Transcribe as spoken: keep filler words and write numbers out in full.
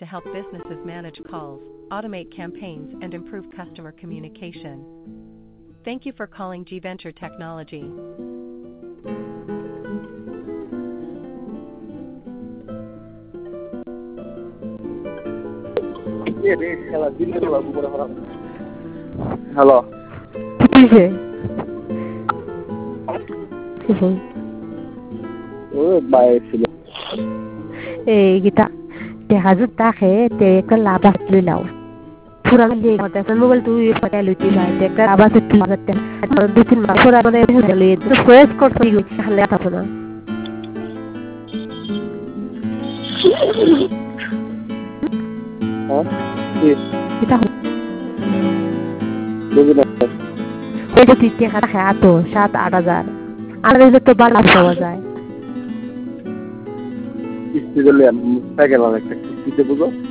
to help businesses manage calls, automate campaigns, and improve customer communication. Thank you for calling G Venture Technology. Hello কিসে ও বাইরে ছিল এই গীতা তে হাজুর তাকে তে একটা লাভ আসলে নাও পুরানো দিয়ে কথা মোবাইল তুই পটা লইতে যাই তে একটা আবাস একটু লাগাতে দুই তিন মাস পরে মানে বুঝে লই তো ফেস করতে গেল তাহলে আসো না হ্যাঁ গীতা বুঝি না ওই যে তিন টাকা খায় তো সাত আট হাজার আর এই তো ভালো পাওয়া যায় কিস্তি দিলে টাকা লাগে একটা কিস্তিতে বুঝো